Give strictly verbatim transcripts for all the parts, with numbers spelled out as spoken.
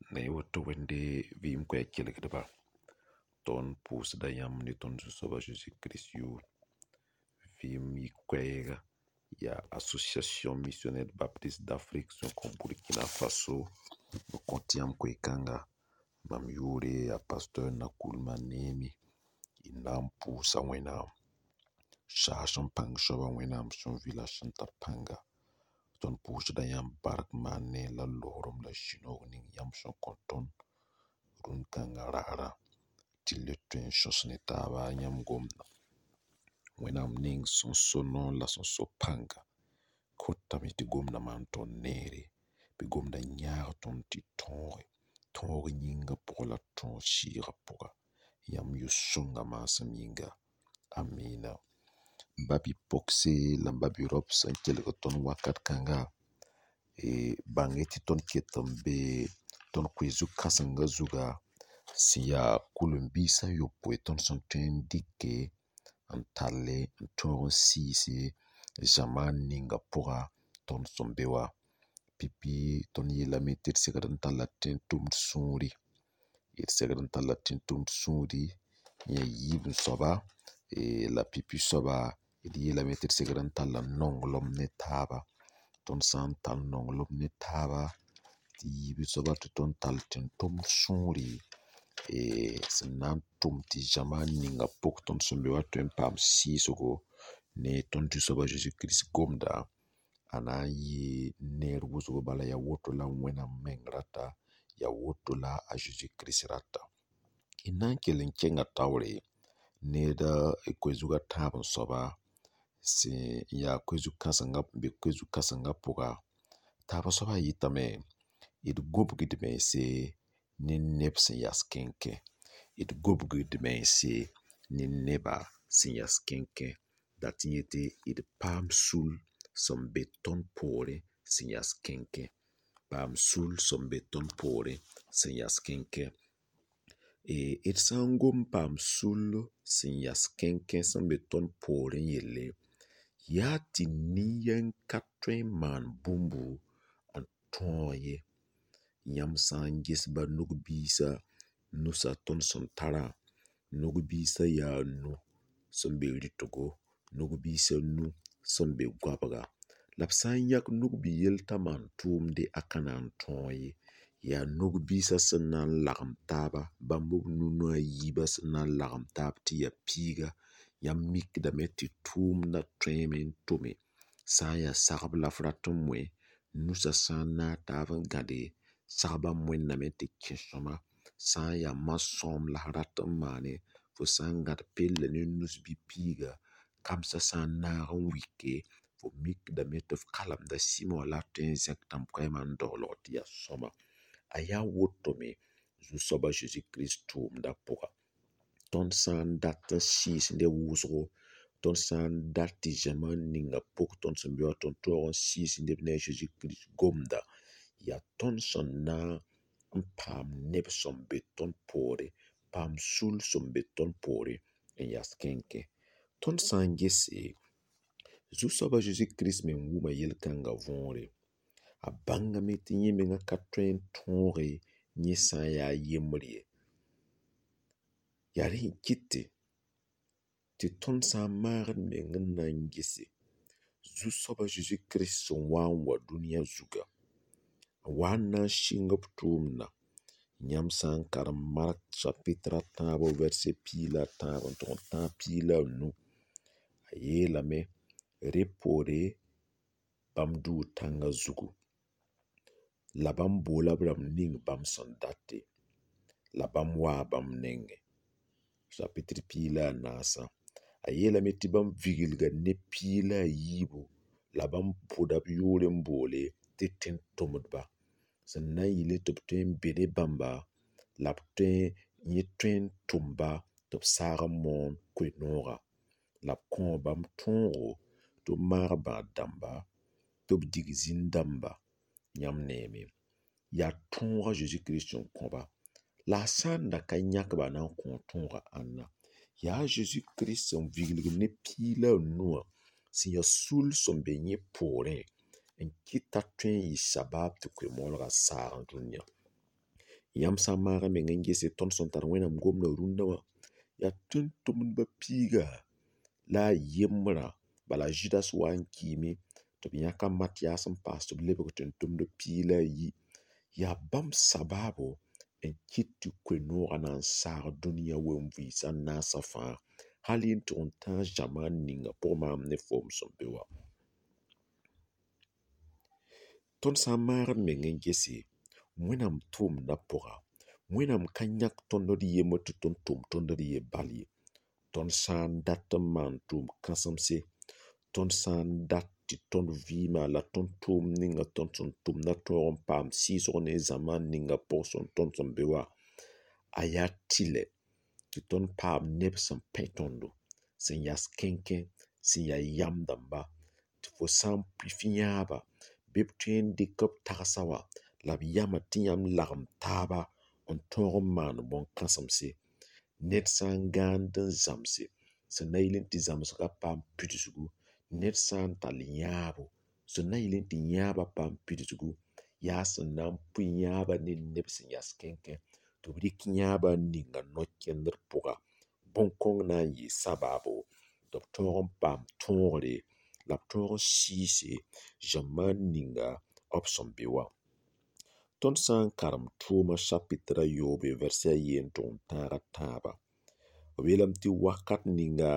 ne woto wende vim kwe kelgdeba ton pus da yam ni ton soba Jésus Christ yu vim yi kwega ya Association Missionnaire Baptiste d'Afrique son kon Burkina Faso no kontiam kwe kanga mam yure ya pasteur na kulmanemi inam pusa wenam shashon pang shoba wenam son village santa panga ton pus da yam bark mane la lorom la shino ning yam son konton run kanga rara till le tuen shosne taba nyam gomna wenam ning son sono la son so panga kota mi ti gomna man ton nere bi gomna nyaar ton ti tonre tonre nyinga pour la ton shira pour yam yu sunga masam yinga amina babi poxe la babi rop san kelga ton wakat kanga e bangeti ton ketambe ton kwezu kasanga zuga siya kulumbisa yo poeton son ten dike antale ton sisi zaman ninga pura ton sombewa pipi ton yela meter segadan talatin tum suri it segadan talatin tum suri ya yibun soba e la pipi soba it yela meter segadan talan nonglom ne taba ton san tal nonglom ne taba ti yibi soba ton talatin tum suri e sinan tum ti zaman ninga pok ton sombewa tuen pam sisogo ne ton tu soba Jésus Christ gomda ana yi ner wuzo bala ya woto la wena mengrata ya woto la a Jésus Christ rata inan kelen kenga tawre ne da kwezuga tabon soba si ya kwezu kasanga be kwezu kasanga puga taba soba yitame it gobgid me se ni nepsen yaskenke it gobgid me se ni neba sin yaskenke datinyete it pam sul som beton pore sin yaskenke pam sul som beton pore sin yaskenke e it sangom pam sul sin yaskenke som beton pore yele yati niyen katren man bumbu antonye yam sangis ba nugbisa nusa ton son tara nugbisa ya nu som be ritogo nugbisa nu som be gwabaga lapsan yak nugbi yelta man tum de akanan tonye ya nugbisa sanan lagam taba bambu nunu yiba sanan lagam tab ti ya piga ya mik da meti tum na tremen tome sa ya sagab la fratumwe nusa sana tavan gade sagaba mwen na meti kishoma sa ya masom la haratum mane fo sangat pelle ni nusbi piga kamsa sana wike fo mik da metof kalam da simo la tenzak tam kwayman dolot ya soma aya wotome zu soba Jésus Christ tum da poka ton san data sis de wuzgo ton san dati zaman ninga pok ton sambio ton toron sis de ne Jésus Christ gomda ya ton son na pam neb som beton pore pam sul som beton pore en yaskenke ton sangese zu soba Jésus Christ men wuma yel kanga vonre a banga meti nyime nga katren tonre nye san ya yemrie yari kiti ti ton san maran men ngangese zu soba Jésus Christ son wan wa dunia zuga wana shingap tumna nyam san karam Mark chapitre tabo verset pila tabo ton tan pila nu ayela me repore bamdu tanga zugu labam bola bram ning bam sondate labam wa bam nenge chapitre pila nasa ayela me tibam vigilga ne pila yibu labam podab yore mbole te ten tomudba sannan yile top ten bede bamba lap ten nye ten tumba top saga mon kwe nora lap kon bam tongo to mar ba damba top digzin damba nyam neme ya tonga Jésus Christ son komba la sanda ka nyak ba nan kon tonga anna ya Jésus Christ son vigilga ne pila noa si ya sul son benye pore en kita twen yi sabab te kwe molga sa dunya Yãmb sã n maagã meng n gese tõnd sẽn tar wẽnnaam gomdã rũndã wã, yaa tʋm-tʋmdbã piiga la a yembrã, bala a Zudas wa n kiime tɩ b yãka Matiyas n paas tɩ b lebg tʋm-tʋmd piig la a yi. Yaa bãmb sabaabo n kɩt tɩ koe-noogã na n saag dũniyã ween-vɩɩsã naasã fãa, hal n tʋg n tãag zamaan ninga pʋgẽ maam ne foom sẽn be wa. Tõnd sã n maagd meng n gese Wẽnnaam tʋʋmdã pʋga, Wẽnnaam ka yãk tõnd d yembr tɩ tõnd tʋm tõnd d ye bal ye. Tõnd sã n dat n maan tʋʋm kãsemse, tõnd sã n dat tɩ tõnd vɩɩmã la tõnd tʋʋm ninga tõnd sẽn tʋmdã tõog n paam sɩɩsg ne zamaan ninga pʋg sẽn tõnd sẽn be wa, a yaa tɩlɛ tɩ tõnd paam neb sẽn pẽ tõndo, sẽn yas kẽnkẽ, sẽn ya yam dãmba, tɩ fo sã n pʋɩ fɩ yãaba, bɩ b tõe n dɩk b tagsã wa la b yama tɩ yãmb lagem taaba n tõog n maan bõn-kãsemse. Ned sã n gãand n zãmse, sẽn na yɩl n tɩ zãmsgã paam pidsgu, ned sã n tall yãabo, sẽn na yɩl n tɩ yãabã paam pidsgu, yaa sẽn na n pʋɩ yãaba ne neb sẽn yas kẽnkẽ, tɩ b rɩk yãabã n ninga no-kẽndr pʋga. Bõn-kõng na n yɩɩ sabaabo tɩ b tõog n paam tõogre, la b tõog n sɩɩse zamaan ninga b sẽn be wa. Tõnd sã n karem tʋʋma chapitra yoobe vɛrse a yen tʋg n tãag a tãaba, b yeelame tɩ wakat ninga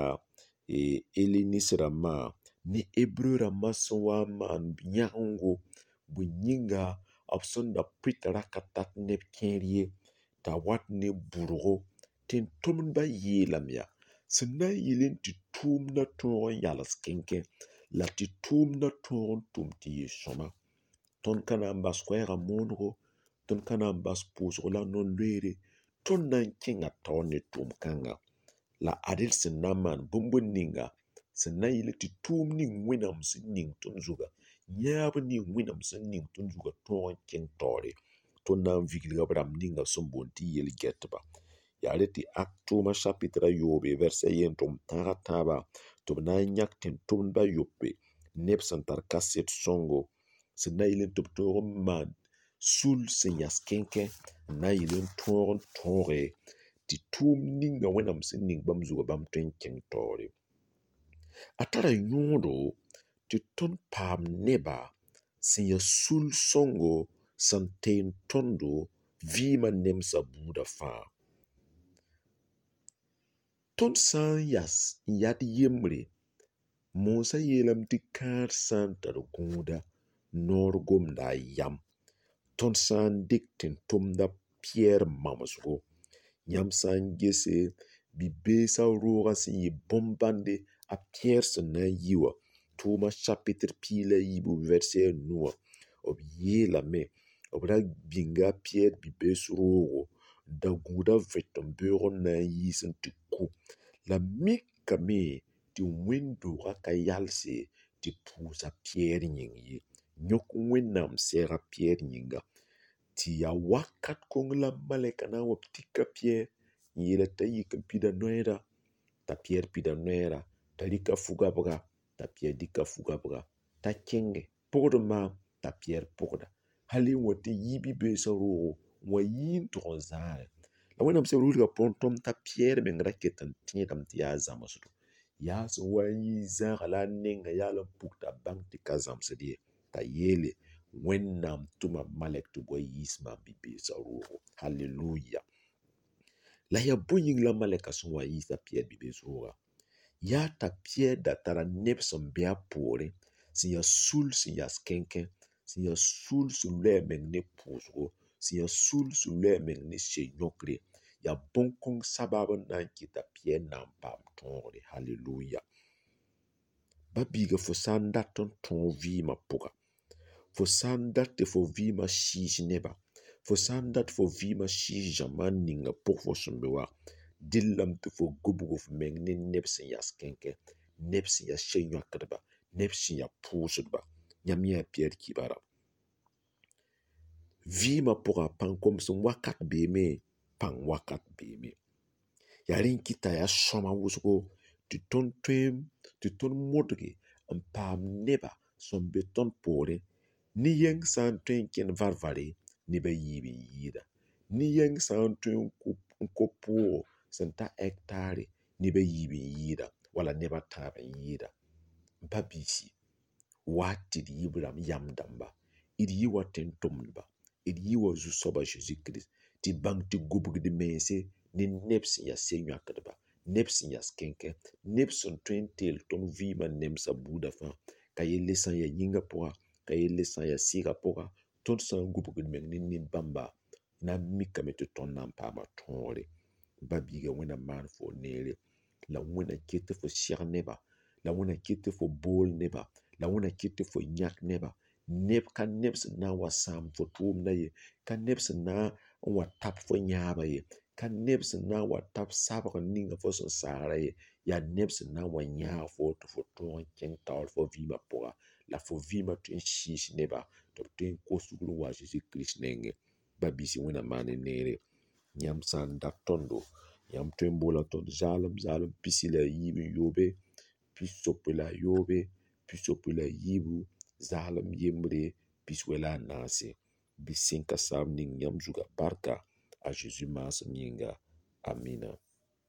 e Elenist rãmbã ne Hebreu rãmbã sẽn wa n maan yãgengo, bõe yĩnga b sẽn da pʋɩ tɩ ra ka tat neb kẽer ye, t'a wat ne bʋrgo, tẽn-tʋmdbã yeelame yaa sẽn na n yɩl n tɩ tʋʋmdã tõog n yals kẽnkẽ, la tɩ tʋʋmdã tõog n tʋm tɩ yɩ sõma. Tõnd ka na n bas koɛɛgã moonego, tõnd ka na n bas pʋʋsg la no-loeere, tõnd na n kẽnga taoor ne tʋʋm kãnga. La ad-y sẽn na n maan bũmb ninga sẽn na yɩl tɩ tʋʋm ning Wẽnnaam sẽn ning tõnd zugã, yãab ning Wẽnnaam sẽn ning tõnd zugã tõog n kẽng taoore, tõnd na n viglga b rãmb ninga sẽn boond tɩ yel-gɛtba. Yaa rẽ tɩ Akt tʋʋma chapitra yoobe vɛrse a yen tʋg n tãag a tãabã tɩ b na n yãk tẽn-tʋmdbã yopoe, neb sẽn tar kaset sõngo, sẽn na yɩl n tɩ b tõog n maan sul sẽn yas kẽnkẽ, n na n yɩl n tõog n tõoge tɩ tʋʋm ninga Wẽnnaam sẽn ning bãmb zugã bãmb tõe n kẽng taoore. A tara yõodo tɩ tõnd paam neba sẽn ya sul-sõngo sẽn teen tõndo vɩɩmã nemsã buudã fãa. Tõnd sã n yas n yad yembre, moosã yeelame tɩ kãad sã n tar gũuda, noor gomda a yam. Tõnd sã n dɩk tẽn-tʋmdã pɩɛɛr mamsgo, yãmb sã n gese bi-beesã roogã sẽn yɩ bõn-bãnde a Pɩyɛɛr sẽn na n yi wã, tʋʋma chapitr piig la yiibu vɛrse a nu wã, b yeelame, b ra bĩnga a Pɩyɛɛr bi-bees roogo, da-gũudã vẽt-n-beoog n na n yiis n tɩ ku, la mikame tɩ wẽn-doogã ka yalse tɩ pʋʋs a Pɩyɛɛr yĩng ye. Yõk Wẽnnaam sɛɛga Pɩyɛɛr yĩnga, tɩ yaa wakat kong la malɛka na n wa b tika Pɩyɛɛr n yeela t'a yik n pida noɛɛda, t'a Pɩyɛɛr pida noɛɛda, t'a rɩka fu-gabga, t'a Pɩyɛɛr dɩka fu-gabga, t'a kẽnge, pʋgd maam, t'a Pɩyɛɛr pʋgda, hal n wa tɩ yi bi-beesã roogo n wa yi n tʋg n zãare. La Wẽnnaam Sɛb rulgã pʋgẽ tõnd t'a Pɩyɛɛr meng ra ket n tẽedame tɩ yaa zãmsdo, yaa sẽn wa n yɩ zãaga la a nenga yaal n puk t'a bãng tɩ ka zãmsd ye, t'a yeele Wẽnnaam tʋma malɛk tɩ bʋa yiis maam bi-beesã roogo. Halleluuya. La yaa bõe yĩng la malɛkã sẽn wa n yiis a Pɩyɛɛr bi-bees roogã? Yaa t'a Pɩyɛɛr da tara neb sẽn be a poorẽ, sẽn yaa sul sẽn yas kẽnkẽ, sẽn yaa sul sẽn loɛɛ meng ne pʋʋsgo, sẽn yaa sul sẽn loɛɛ meng ne se-yõkre. Yaa bõn-kõng sabaab n na n kɩt t'a Pɩyɛɛr na n paam tõogre. Halleluuya. Ba-biiga, fo sã n dat n tõog vɩɩmã pʋga, fo sã n dat tɩ fo vɩɩmã sɩɩs neba, fo sã n dat fo vɩɩmã sɩɩs zamaan ninga pʋg fo sẽn be wa, dɩllame tɩ fo gubgu f meng ne neb sẽn yas kẽnkẽ, neb sẽn ya se-yõkdba, neb sẽn ya pʋʋsdba. Yãmb yãa Pɩyɛɛr kibara. Vɩɩmã pʋga pãn-komsem wakat beeme, pãng wakat beeme. Yaa rẽ n kɩt t'a yaa sõma wʋsgo tɩ tõnd tõe tɩ tõnd modge n paam neba sẽn be tõnd poorẽ. Ne-yɛng sã n tõe n kẽnd varvare, nebã yiib n yɩɩda. ni yɛng sã n tõe n ko pʋʋgɔ sẽn ta hɛktaare nebã yiib n yɩɩda wala nebã tãab n yɩɩda. Ba-biisi, wa tɩ d yɩ rãmb yam dãmba, d yɩ wa tẽn-tʋmdba, d yɩ wa Zu-soabã Zeezi Kirist, tɩ bãng tɩ gubgd mense ne neb sẽn ya se-yõakdba, neb sẽn ya kẽnkẽ, neb sẽn tõe n teel tõnd vɩɩmã nemsã buudã fãa, ka yelle sã n ya yĩngã pʋga, ka yelle sã n ya sɩɩgã pʋga, tõnd sã n gubgd meng ne ned bãmba, na n mikame tɩ tõnd na n paama tõore. Ba-biiga, Wẽnnaam maan fo neere, la Wẽnna ket tɩ fo seg neba, la Wẽnna ket tɩ fo bool neba, la Wẽnna ket tɩ fo yãk neba. Neb ka neb sẽn na n wa sãam fo tʋʋmdã ye, ka neb sẽn na n wa tab fo yãabã ye, ka neb sẽn na n wa tab sabg n ninga fo sẽn saagrã ye, yaa neb sẽn na n wa yãag fo tɩ fo tõog n kẽng taoor fo vɩɩmã pʋga, la fo vɩɩmã tõe n sɩɩs neba tɩ b tõe n kos sugr n wa a Zeezi Kirist nengẽ. Ba-biisi, Wẽnnaam maan y neere. Yãmb sã n dat tõndo, yãmb tõe n boolã tõnd zaalem zaalem pisi la a yiib n yoobe, pis-sope la a yoobe, pis-sope la a yiibu, zaalem yembre, pis-wɛ la a naase. Bɩ sẽnka saam ning yãmb zugã barka a Zeezi maasem yĩnga. Amina.